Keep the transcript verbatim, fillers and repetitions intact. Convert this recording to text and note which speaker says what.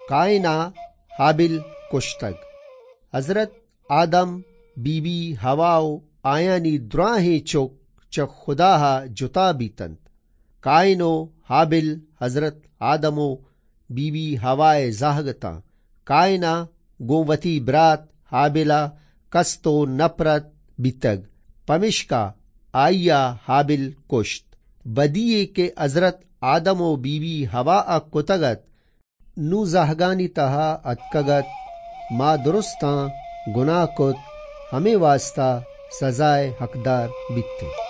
Speaker 1: कायना हाबिल कुश्तग। हजरत आदम बीबी हवाओ आयानी द्राहे चुक च खुदा जुता बीतंत। कायनो हाबिल हजरत आदमो बीबी हवाए जाहगता। कायना गोवती ब्रात हाबिला कस्तो नफरत बितग। पमिश्का आया हाबिल कुश्त। बदिए के हजरत आदमो बीबी हवा आ कुतगत नू जहगानी तहा अतकगत मा दुरुस्ता गुनाह कुत हमें वास्ता सजाए हकदार बिते।